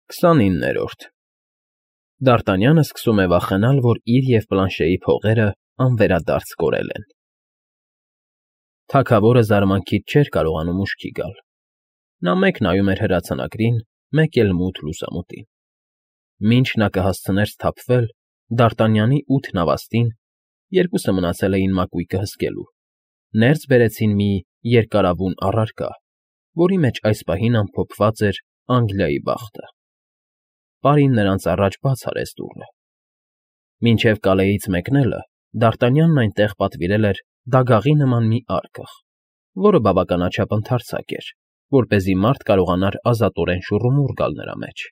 29-րդ Դարտանյանը սկսում է վախենալ, որ իր և Պլանշեի փողերը անվերադարձ կորել են։ Թագավորը զարմանքից չէր կարողանում ուշքի գալ։ Նա մեկ նայում էր հրացանակրին, մեկ էլ մութ լուսամուտին։ Մինչ նա կհասցներ սթափվել, Դարտանյանի 8 նավաստին, երկուսը մնացել էին մակույկը հսկելու, ներս բերեցին մի երկարավուն առարկա, որի մեջ այս պահին ամփոփված էր Անգլիայի բախտը։ Պարին նրանց առաջ բաց արեց դուռը։ Մինչև կալեից մեկնելը Դարտանյանն այնտեղ պատվիրել էր դագաղի նման մի արկղ, որը բավականաչափ ընդարձակ էր, որպեսզի մարդ կարողանար ազատորեն շուռումուռ գալ նրա մեջ։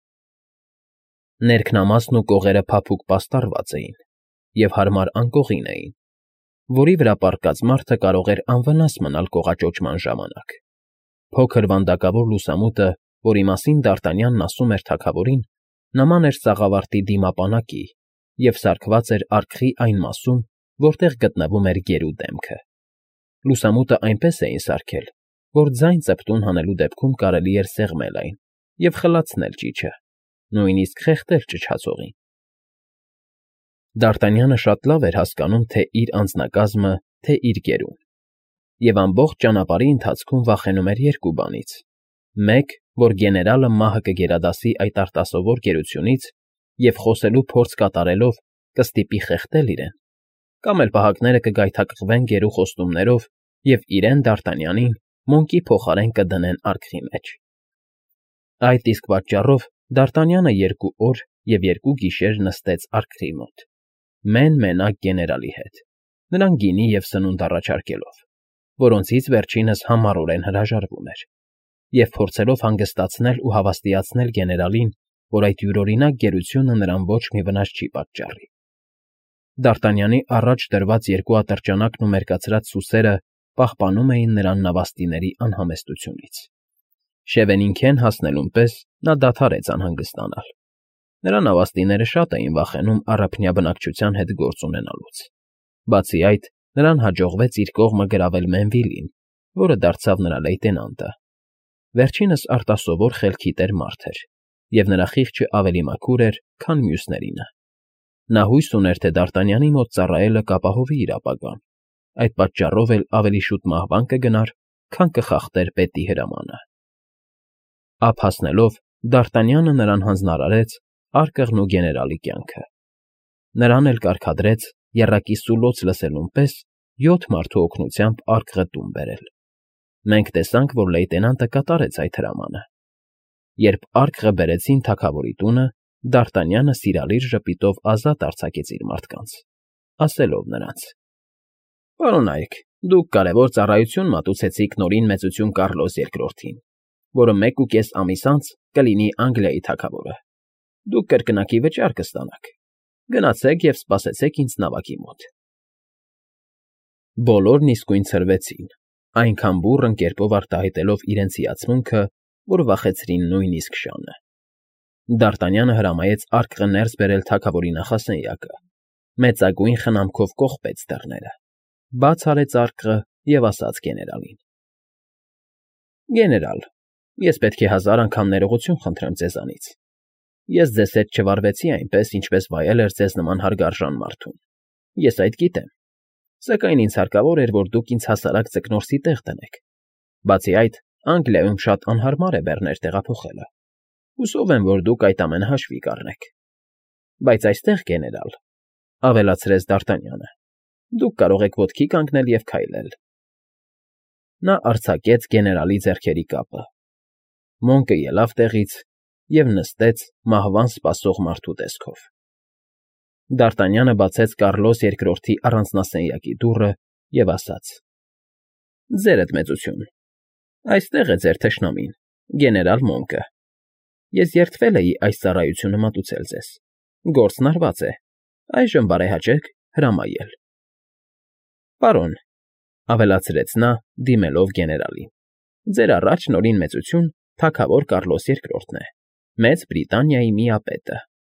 Ներքնամասն ու կողերը փափուկ պաստառված էին և հարմար անկողին էին, որի վրա պառկած մարդը կարող էր անվնաս մնալ կողաճոճման ժամանակ։ Փոքր վանդակավոր լուսամուտը, որի մասին Դարտանյանն ասում էր թագավորին, նման էր սաղավարտի դիմապանակի և սարքված էր արկղի այն մասում, որտեղ գտնվում էր գերու դեմքը։ Լուսամուտը այնպես էին սարքել, որ ձայն ծպտուն հանելու դեպքում կարելի էր սեղմել այն և խլացնել ճիչը, նույնիսկ խեղդել ճչացողին։ Դարտանյանը շատ լավ էր հասկանում թե՛ իր անձնակազմը, թե՛ իր գերուն, և ամբողջ ճանապարհի ընթացքում վախենում էր երկու բանից. մեկ, որ գեներալը մահը կգերադասի այդ արտասովոր գերությունից և խոսելու փորձ կատարելով կստիպի խեղդել իրեն, կամ էլ պահակները կգայթակղվեն գերու խոստումներով և իրեն Դարտանյանին մոնկի փոխարեն կդնեն արկղի մեջ։ Այդ իսկ պատճառով Դարտանյանը 2 օր և 2 գիշեր նստեց արկղի մոտ, մեն֊մենակ գեներալի հետ, նրան գինի և սնունդ առաջարկելով, որոնցից վերջինս համառորեն հրաժարվում էր, և փորձելով հանգստացնել ու հավաստիացնել գեներալին, որ այդ յուրօրինակ գերությունը նրան ոչ մի վնաս չի պատճառի։ Դարտանյանի առաջ դրված 2 ատրճանակն ու մերկացրած սուսերը պահպանում էին նրան նավաստիների անհամեստությունից։ Շևենինքեն հասնելուն պես նա դադարեց անհանգստանալ։ Նրա նավաստիները շատ էին վախենում առափնյա բնակչության հետ գործ ունենալուց։ Բացի այդ, նրան հաջողվեց իր կողմը գրավել Մենվիլին, որը դարձավ նրա լեյտենանտը։ Վերջինս արտասովոր խելքի տեր մարդ էր, և նրա խիղճը ավելի մաքուր էր, քան մյուսներինը։ Նա հույս ուներ, թե Դարտանյանի մոտ ծառայելը կապահովի իր ապագան, այդ պատճառով էլ ավելի շուտ մահվան կգնար, քան կխախտեր պետի հրամանը։ Ափ հասնելով Դարտանյանը նրան հանձնարարեց արկղն ու գեներալի կյանքը։ Նրան էլ կարգադրեց եռակի սուլոց լսելուն պես 7 մարդու օգնությամբ արկղը տուն բերել։ Մենք տեսանք, որ լեյտենանտը կատարեց այդ հրամանը։ Երբ արկղը բերեցին թագավորի տունը, Դարտանյանը սիրալիր ժպիտով ազատ արձակեց իր մարդկանց, ասելով նրանց. «Պարոնայք, դուք կարևոր ծառայություն մատուցեցիք նորին մեծություն Կառլոս II-ին, որը 1.5 ամիս անց կլինի Անգլիայի թագավորը։ Դուք կրկնակի վճար կստանաք։ Գնացեք և սպասեցեք ինձ նավակի մոտ»։ Բոլորն իսկույն ցրվեցին, այնքան բուռն կերպով արտահայտելով իրենց հիացմունքը, որ վախեցրին նույնիսկ շանը։ Դարտանյանը հրամայեց արկղը ներս բերել թագավորի նախասենյակը, մեծագույն խնամքով կողպեց դռները, բաց արեց արկղը և ասաց գեներալին. «Գեներալ, ես պետք է 1000 անգամ ներողություն խնդրեմ ձեզանից։ Ես ձեզ հետ չվարվեցի այնպես, ինչպես վայել էր ձեզ նման հարգարժան մարդուն։ Ես այդ գիտեմ, սակայն ինձ հարկավոր էր, որ դուք ինձ հասարակ ձկնորսի տեղ դնեք։ Բացի այդ, Անգլիայում շատ անհարմար է բեռներ տեղափոխելը։ Հուսով եմ, որ դուք այդ ամենը հաշվի կառնեք։ Բայց այստեղ, գեներալ, ֊ ավելացրեց Դարտանյանը, ֊ դուք կարող եք ոտքի կանգնել և քայլել»։ Նա արձակեց գեներալի ձեռքերի կապը։ Մոնկը ելավ տեղից և նստեց մահվան սպասող մարդու տեսքով։ Դարտանյանը բացեց Կառլոս II-ի առանձնասենյակի դուռը և ասաց. «Ձերդ մեծություն, այստեղ է ձեր թշնամին, գեներալ Մոնկը։ Ես երդվել էի այս ծառայությունը մատուցել ձեզ։ Գործն արված է, այժմ բարեհաճեք հրամայել»։ «Պարոն», ֊ ավելացրեց նա, դիմելով գեներալին, ֊ «ձեր առաջ նորին մեծություն թագավոր Կառլոս II-ն է, Մեծ Բրիտանիայի միապետը»։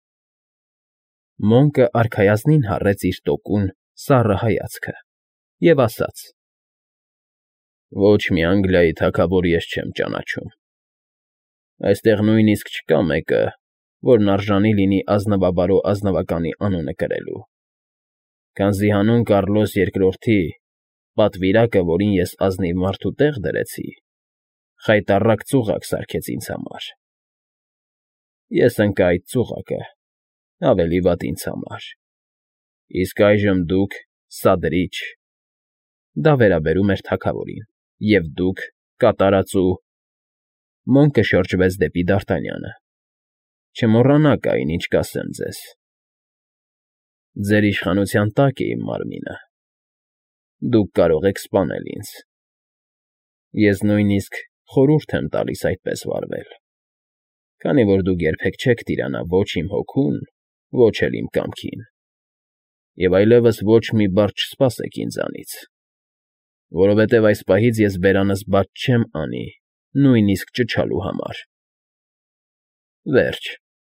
Մոնկը արքայազնին հառեց իր տոկուն, սառը հայացքը և ասաց. «Ոչ մի Անգլիայի թագավոր ես չեմ ճանաչում»։ Այստեղ նույնիսկ չկա մեկը, որն արժանի լինի ազնվաբարո ազնվականի անունը կրելու, քանզի հանուն Կառլոս II-ի պատվիրակը, որին ես ազնիվ մարդու տեղ դրեցի, խայտառակ ծուղակ սարքեց ինձ համար. ես ընկա այդ ծուղակը, ավելի վատ ինձ համար, իսկ այժմ դուք սադրիչ, դա վերաբերում էր թագավորին, և դուք կատարածու… Մոնկը շրջվեց դեպի Դարտանյանը. Չմոռանաք այն, ինչ կասեմ ձեզ. ձեր իշխանության տակ է իմ մարմինը, դուք կարող եք սպանել ինձ, ես նույնիսկ խորհուրդ եմ տալիս այդպես վարվել, քանի որ դուք երբեք չեք տիրանա ոչ իմ հոգուն, ոչ էլ իմ կամքին, և այլևս ոչ մի բառ չսպասեք ինձանից, որովհետև այս պահից ես բերանս բաց չեմ անի նույնիսկ ճչալու համար… Վերջ…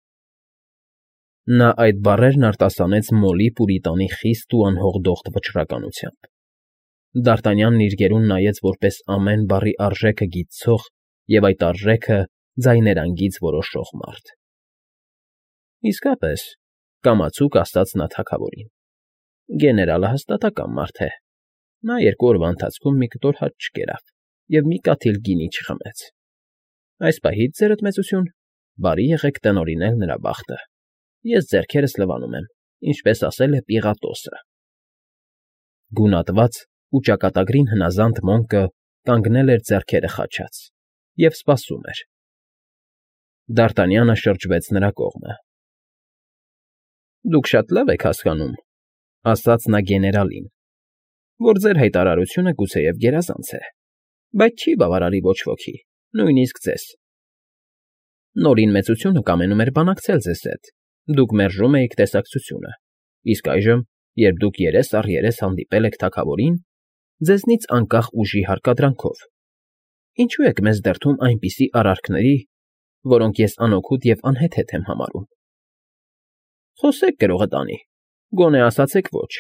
Նա այդ բառերն արտասանեց Մոլի Պուրիտանի խիստ ու անհողդողդ վճռականությամբ. Դարտանյանն իր գերուն նայեց որպես ամեն բառի արժեքը գիտցող և այդ արժեքը ձայներանգից որոշող մարդ։ Իսկապես, կամացուկ ասաց նա թագավորին, գեներալը հաստատակամ մարդ է, նա 2 օրվա ընթացքում մի կտոր հաց չկերավ և մի կաթիլ գինի չխմեց։ Այս պահից, ձերդ մեծություն, բարի եղեք տնօրինել նրա բախտը, ես ձեռքերս լվանում եմ, ինչպես ասել է Պիղատոսը… Գունատված ու ճակատագրին հնազանդ Մոնկը կանգնել էր ձեռքերը խաչած և սպասում էր… Դարտանյանը շրջվեց նրա կողմը. Դուք շատ լավ եք հասկանում, ասաց նա գեներալին, որ ձեր հայտարարությունը գուցեև գերազանց է, բայց չի բավարարի ոչ ոքի, նույնիսկ ձեզ… Նորին մեծությունը կամենում էր բանակցել ձեզ հետ, դուք մերժում էիք տեսակցությունը, իսկ այժմ, երբ դուք երես առ երես հանդիպել եք թագավորին, ձեզնից անկախ ուժի հարկադրանքով, ինչո՞ւ եք մեզ դրդում այնպիսի արարքների, որոնք ես անօգուտ և անհեթեթ եմ համարում… Խոսեք գրողը տանի, գոնե ասացեք ոչ…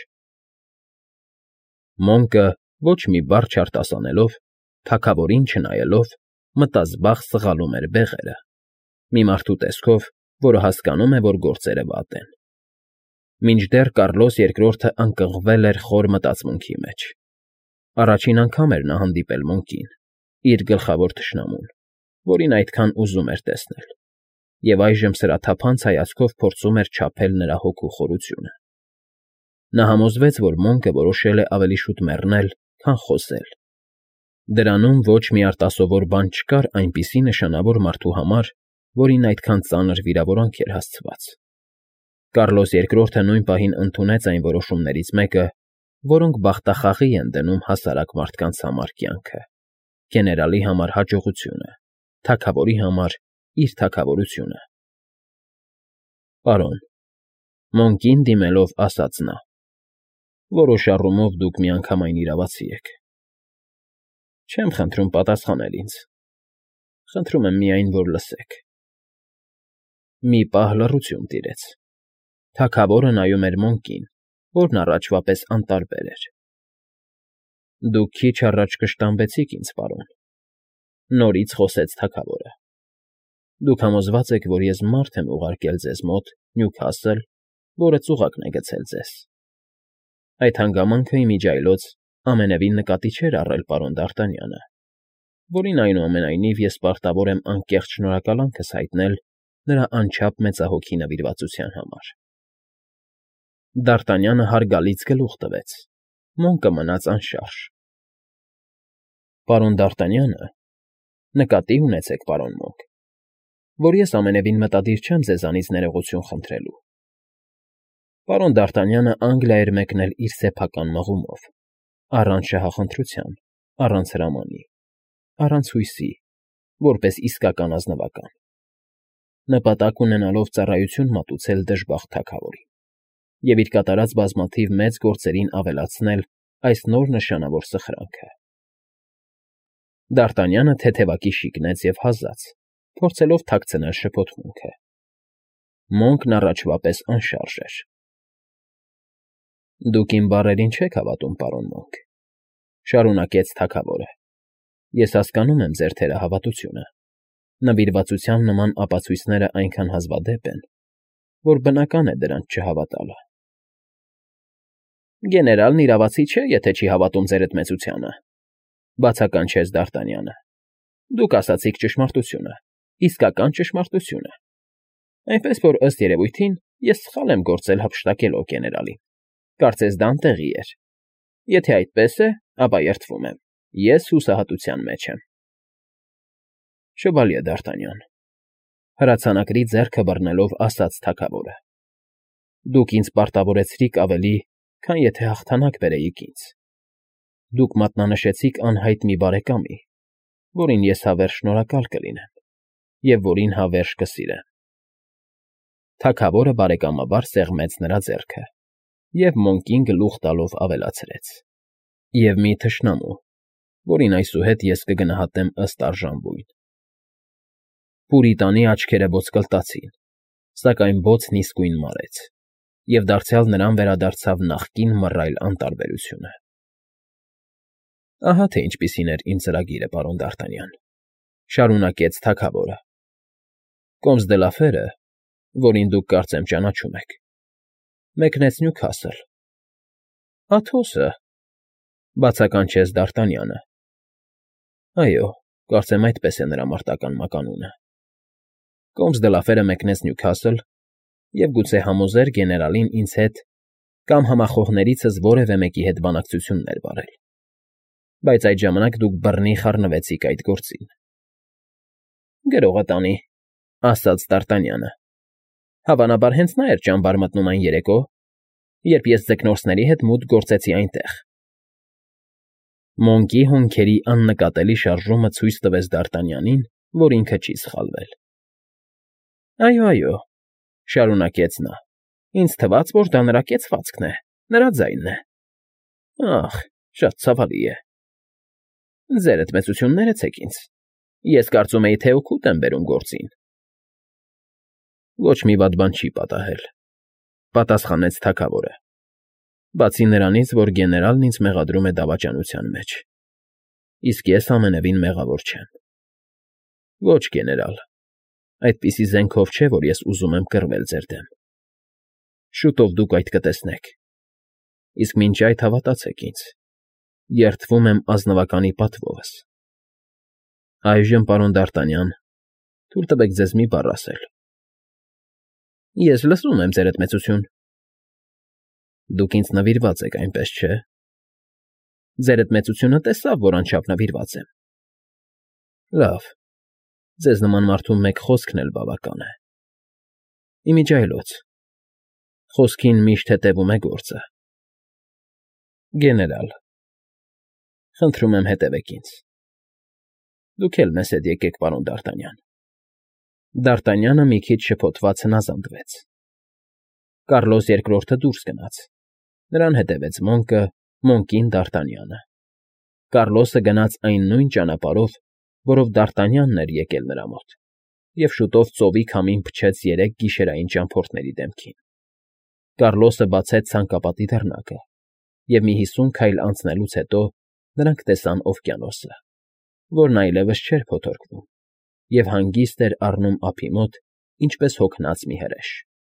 Մոնկը, ոչ մի բառ չարտասանելով, թագավորին չնայելով, մտազբաղ սղալում էր բեղերը, մի մարդու տեսքով, որը հասկանում է, որ գործերը վատ են… Մինչդեռ Կառլոս II-ը ընկղմվել էր խոր մտածմունքի մեջ… Առաջին անգամ էր նա հանդիպել Մոնկին, իր գլխավոր թշնամուն, որին այդքան ուզում էր տեսնել, և այժմ սրաթափանց հայացքով փորձում էր չափել նրա հոգու խորությունը… Նա համոզվեց, որ Մոնկը որոշել է ավելի շուտ մեռնել, քան խոսել… Դրանում ոչ մի արտասովոր բան չկար այնպիսի նշանավոր մարդու համար, որին այդքան ծանր վիրավորանք էր հասցված… Կառլոս II-ը նույն պահին ընդունեց այն որոշումներից մեկը, որոնք բախտախաղի են դնում հասարակ մարդկանց համար կյանքը, գեներալի համար հաջողությունը, թագավորի համար իր թագավորությունը… Պարոն, Մոնկին դիմելով ասաց նա, որոշ առումով դուք միանգամայն իրավացի եք… Չեմ խնդրում պատասխանել ինձ, խնդրում եմ միայն, որ լսեք… Մի պահ լռություն տիրեց… Թագավորը նայում էր Մոնկին, որն առաջվա պես անտարբեր էր… Դուք քիչ առաջ կշտամբեցիք ինձ, պարոն,֊ նորից խոսեց թագավորը… Դուք համոզված եք, որ ես մարդ եմ ուղարկել ձեզ մոտ Նյուքասլ, որը ծուղակն է գցել ձեզ… Այդ հանգամանքը, ի միջի այլոց, ամենևին նկատի չէր առել պարոն Դարտանյանը, որին, այնուամենայնիվ, ես պարտավոր եմ անկեղծ շնորհակալանքս հայտնել նրա անչափ մեծահոգի նվիրվածության համար… Դարտանյանը հարգալից գլուխ տվեց, Մոնկը մնաց անշարժ… Պարոն Դարտանյանը, նկատի ունեցեք, պարոն Մոնկ, որ ես ամենևին մտադիր չեմ ձեզանից ներողություն խնդրելու… Պարոն Դարտանյանը Անգլիա էր մեկնել իր սեփական մղումով, առանց շահախնդրության, առանց հրամանի, առանց հույսի, որպես իսկական ազնվական… Նպատակ ունենալով ծառայություն մատուցել դժբախտ թագավորին և իր կատարած բազմաթիվ մեծ գործերին ավելացնել այս նոր նշանավոր սխրանքը… Դարտանյանը թեթևակի շիկնեց և հազաց, փորձելով թաքցնել շփոթմունքը… Մոնկն առաջվա պես անշարժ էր… Դուք իմ բառերին չեք հավատում, պարոն Մոնկ,֊ շարունակեց թագավորը,֊ ես հասկանում եմ ձեր թերահավատությունը, Նվիրվածության նման ապացույցները այնքան հազվադեպ են, որ բնական է դրանց չհավատալը։ Գեներալն իրավացի չէ, եթե չի հավատում ձեր այդ մեծությանը, բացականչեց Դ'Արտանյանը։ Դուք ասացիք ճշմարտությունը, իսկական ճշմարտությունը։ Այնպես որ ըստ երևույթին ես սխալ եմ գործել հափշտակելով գեներալին։ Կարծես դա անտեղի էր։ Եթե այդպես է, ապա երդվում եմ, ես հուսահատության մեջ եմ։ Շվալյե Դ'Արտանյան, հրացանակրի ձեռքը բռնելով ասաց թագավորը։ Դուք ինձ պարտավորեցրիք ավելի, քան եթե հաղթանակ բերեիք ինձ։ Դուք մատնանշեցիք անհայտ մի բարեկամի, որին ես հավերժ շնորհակալ կլինեմ և որին հավերժ կսիրեմ։ Թագավորը բարեկամաբար սեղմեց նրա ձեռքը և Մոնկին գլուխ տալով ավելացրեց. Եվ մի թշնամու, որին այսուհետ ես կգնահատեմ ըստ արժանվույն։ Պուրիտանի աչքերը ոսկլտացին, սակայն բոցն իսկույն մարեց, և դարձյալ նրան վերադարձավ նախկին մռայլ անտարբերությունը։ Ահա թե ինչպիսին էր իմ ծրագիրը, պարոն Դ'Արտանյան, շարունակեց թագավորը։ Կոմս դե Լաֆերը, որին դուք կարծեմ ճանաչում եք, մեկնեց Նյուքասլ։ Աթոսը, բացականչեց Դ'Արտանյանը։ Այո, կարծեմ այդպես է նրա մարտական մականունը։ Կոմս դե Լաֆերը մեկնեց Նյուքասլ և գուցե համոզեր գեներալին ինձ հետ կամ համախոհներիցս որևէ մեկի հետ բանակցություններ վարել։ Բայց այդ ժամանակ դուք բռնի խառնվեցիք այդ գործին։ Գրողը տանի, ասաց Դ'Արտանյանը։ Հավանաբար հենց նա էր ճամբար մտնում այն երեկո, երբ ես ձկնորսների հետ մուտք գործեցի այնտեղ։ Մոնկի հոնքերի աննկատելի շարժումը ցույց տվեց Դ'Արտանյանին, որ ինքը չի սխալվել։ Այո, շարունակեց նա, ինձ թվաց, որ դա նրա կեցվածքն է, նրա ձայնն է։ Ախ, շատ ցավալի է։ Ձեր այդ մեծությունները ցեք ինձ։ Ես կարծում էի, թե օգուտ եմ բերում գործին։ Ոչ մի վատ բան չի պատահել, պատասխանեց թագավորը։ Բացի նրանից, որ գեներալն ինձ մեղադրում է դավաճանության մեջ, իսկ ես ամենևին մեղավոր չեմ։ Ոչ, գեներալ, այդպիսի զենքով չէ, որ ես ուզում եմ կռվել ձեր դեմ։ Շուտով դուք այդ կտեսնեք։ Իսկ մինչ այդ հավատացեք ինձ, երդվում եմ ազնվականի պատվովս։ Այժմ, պարոն Դ'Արտանյան, թույլ տվեք ձեզ մի բառ ասել։ Ես լսում եմ, ձեր այդ մեծություն։ Դուք ինձ նվիրված եք, այնպես չէ։ Ձեր այդ մեծությունը տեսավ, որ անչափ նվիրված եմ։ Լավ, ձեզ նման մարդու մեկ խոսքն էլ բավական է։ Իմիջիայլոց, խոսքին միշտ հետևում է գործը։ Գեներալ, խնդրում եմ հետևեք ինձ։ Դուք էլ մեզ հետ եկեք, պարոն Դ'Արտանյան։ Դ'Արտանյանը մի քիչ շփոթված հնազանդվեց։ Կառլոս II դուրս գնաց։ Նրան հետևեց Մոնկը, Մոնկին Դ'Արտանյանը։ Կառլոսը գնաց այն նույն ճանապարհով, որով Դ'Արտանյանն էր եկել նրա մոտ, և շուտով ծովի քամին փչեց երեք գիշերային ճամփորդների դեմքին։ Կառլոսը բացեց ցանկապատի դռնակը, և մի 50 քայլ անցնելուց հետո նրանք տեսան օվկիանոսը, որն այլևս չէր փոթորկվում, և հանգիստ էր առնում ափի մոտ, ինչպես հոգնած մի հրեշ։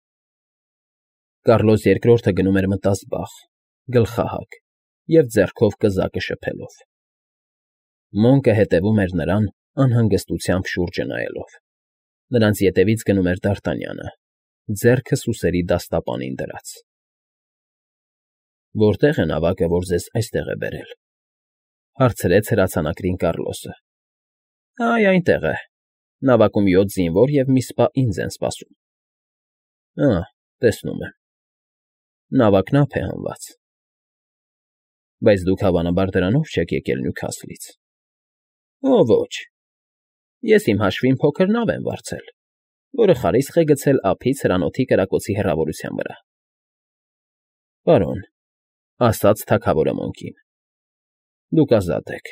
Կառլոս II գնում էր մտազբաղ, գլխահակ և ձեռքով կզակը շփելով։ Մոնկը հետևում էր նրան անհանգստությամբ շուրջը նայելով։ Նրանց ետևից գնում էր Դ'Արտանյանը, ձեռքը սուսերի դաստապանին դրած։ Որտե՞ղ է նավակը, որ ձեզ այստեղ է բերել,֊ հարցրեց հրացանակրին Կառլոսը։ Այ այնտեղ է։ Նավակում 7 զինվոր և մի սպա ինձ են սպասում։ Տեսնում եմ։ Նավակն ափ է հանված։ Բայց դուք հավանաբար դրանով չեք եկել Նյուքասլից։ Ոչ։ Ես իմ հաշվին փոքր նավ եմ վարձել, որը խարիսխ է գցել ափից հրանոթի կրակոցի հեռավորության վրա։ Պարոն,֊ ասաց թագավորը Մոնկին,֊ դուք ազատ եք։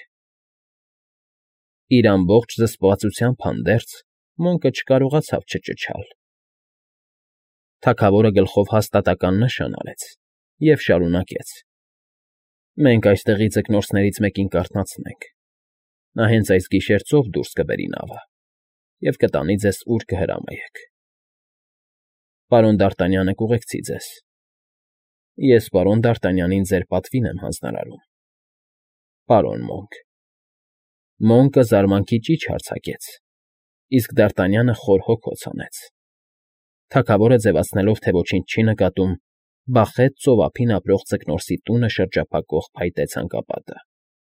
Իր ամբողջ զսպվածությամբ հանդերձ Մոնկը չկարողացավ չճչալ։ Թագավորը գլխով հաստատական նշան արեց և շարունակեց. Մենք այստեղի ձկնորսներից մեկին կարթնացնենք։ Նա հենց այս գիշեր ծով դուրս կբերի նավը։ և կտանի ձեզ ուր կհրամայեք։ Պարոն Դարտանյանը կուղեկցի ձեզ։ Ես պարոն Դարտանյանին ձեր պատվին եմ հանձնարարում։ Պարոն Մոնք։ Մոնկը զարմանքի ճիչ հարձակեց, իսկ Դարտանյանը խոր հոգոց հանեց։ Թագավորը ձևացնելով, թե ոչինչ չի նկատում, բախեց ծովափին ապրող ձկնորսի տունը շրջափակող փայտե ցանկապատը։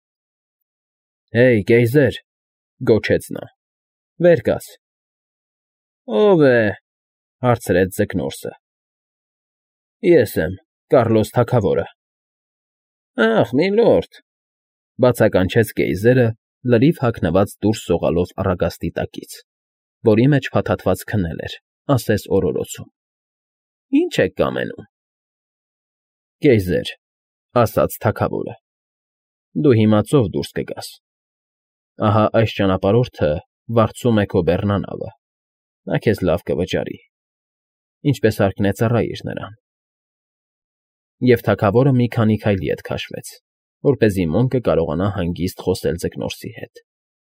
Հեյ, գեյզեր,֊ գոչեց նա,֊ վեր կաց։ Ո՞վ է,֊ հարցրեց ձկնորսը։ Ես եմ, Կառլոս թագավորը։ Ախ, միլորդ,֊ բացականչեց գեյզերը, լրիվ հագնված դուրս սողալով առագաստի տակից, որի մեջ փաթաթված քնել էր, ասես օրորոցում։ Ի՞նչ եք կամենում։ Գեյզեր,֊ ասաց թագավորը,֊ դու հիմա ծով դուրս կգաս։ Ահա այս ճանապարհորդը վարձում է քո բեռնանավը, նա քեզ լավ կվճարի, ինչպես հարկն է ծառայիր նրան։ Եվ թագավորը մի քանի քայլ ետ քաշվեց, որպեսզի Մոնկը կարողանա հանգիստ խոսել ձկնորսի հետ։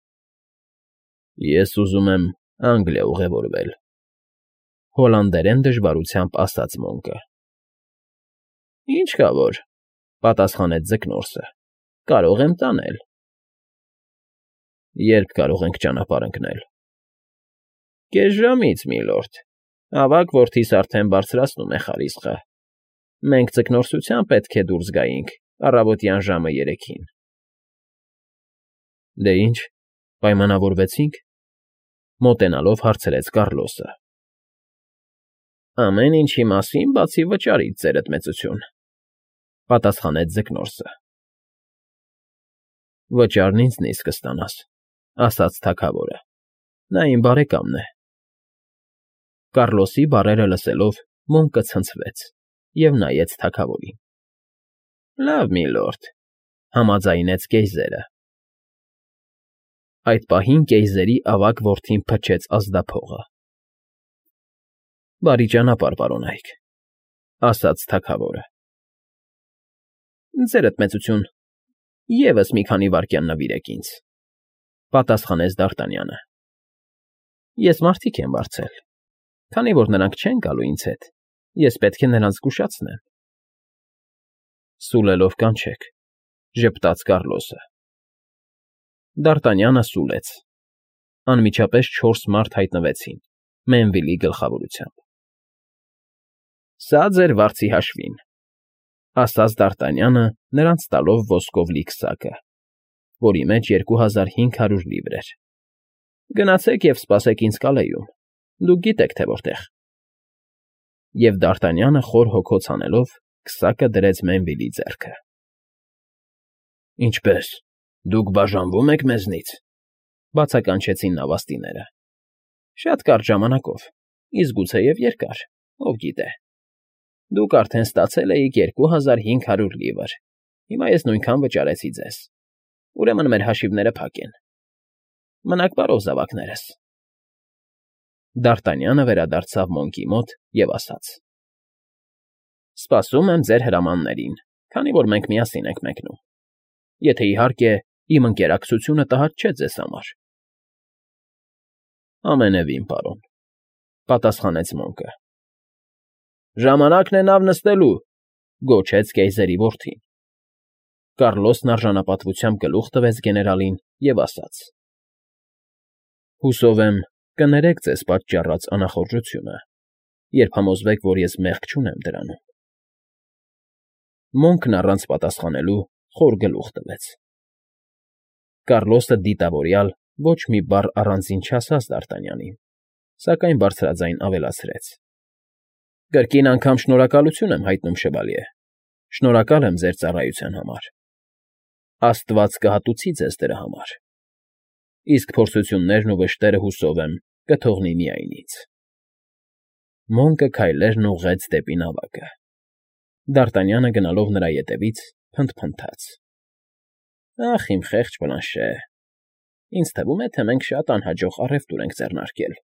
Ես ուզում եմ Անգլիա ուղևորվել,֊ հոլանդերեն դժվարությամբ ասաց Մոնկը։ Ինչ կա որ,֊ պատասխանեց ձկնորսը,֊ կարող եմ տանել։ Երբ կարող ենք ճանապարհ ընկնել։ Կես ժամից, միլորդ, ավագ որդիս արդեն բարձրացնում է խարիսխը։ Մենք ձկնորսությամբ պետք է դուրս գայինք առավոտյան ժամը 3-ին։ Դե ինչ, պայմանավորվեցինք,֊ մոտենալով հարցրեց Կառլոսը։ Ամեն ինչի մասին, բացի վճարից, ձերդ մեծություն,֊ պատասխանեց ձկնորսը։ Վճարն ինձնից կստանաս,֊ ասաց թագավորը,֊ նա իմ բարեկամն է։ Կառլոսի բառերը լսելով, Մոնկը ցնցվեց և նայեց թագավորին։ Լավ, միլորդ,֊ համաձայնեց գեյզերը։ Այդ պահին գեյզերի ավագ որդին փչեց ազդափողը։ Բարի ճանապարհ, պարոնայք,֊ ասաց թագավորը։ Ձերդ մեծություն, ևս մի քանի վայրկյան նվիրեք ինձ,֊ պատասխանեց Դարտանյանը։ Ես մարդիկ եմ վարձել, քանի որ նրանք չեն գալու ինձ հետ, ես պետք է նրանց զգուշացնեմ։ Սուլելով կանչեք,֊ ժպտաց Կառլոսը։ Դարտանյանը սուլեց։ Անմիջապես 4 մարդ հայտնվեցին Մենվիլի գլխավորությամբ։ Սա ձեր վարձի հաշվին,֊ ասաց Դարտանյանը, նրանց տալով ոսկով լի քսակը, որի մեջ 2500 լիվր էր։ Գնացեք և սպասեք ինձ Կալեյում, դուք գիտեք, թե որտեղ։ Եվ Դարտանյանը խոր հոգոց հանելով քսակը դրեց Մենվիլի ձեռքը։ Ինչպե՞ս, դուք բաժանվում եք մեզնից,֊ բացականչեցին նավաստիները։ Շատ կարճ ժամանակով, իսկ գուցեև երկար, ով գիտե։ Դուք արդեն ստացել էիք 2500 լիվր, հիմա ես նույնքան վճարեցի ձեզ, ուրեմն մեր հաշիվները փակ են։ Մնաք բարով, զավակներս։ Դարտանյանը վերադարձավ Մոնկի մոտ և ասաց. Սպասում եմ ձեր հրամաններին, քանի որ մենք միասին ենք մեկնում։ Եթե իհարկե իմ ընկերակցությունը տհաճ չէ ձեզ համար։ Ամենևին, պարոն,֊ պատասխանեց Մոնկը։ Ժամանակն է նավ նստելու,֊ գոչեց գեյզերի որդին։ Կառլոսն արժանապատվությամբ գլուխ տվեց գեներալին և ասաց. Հուսով եմ, կներեք ձեզ պատճառած անախորժությունը, երբ համոզվեք, որ ես մեղք չունեմ դրանում։ Մոնկն առանց պատասխանելու խոր գլուխ տվեց։ Կառլոսը դիտավորյալ ոչ մի բառ առանձին չասաց Դարտանյանին, սակայն բարձրաձայն ավելացրեց. Կրկին անգամ շնորհակալություն եմ հայտնում, շևալյե, շնորհակալ եմ ձեր ծառայության համար։ Աստված կհատուցի ձեզ դրա համար։ Իսկ փորձություններն ու վշտերը, հուսով եմ, կթողնի միայն ինձ։ Մոնկը քայլերն ուղղեց դեպի նավակը։ Դարտանյանը գնալով նրա ետևից փնթփնթաց. Ախ, իմ խեղճ Բլանշե, ինձ թվում է, թե մենք շատ անհաջող առևտուր ենք ձեռնարկել։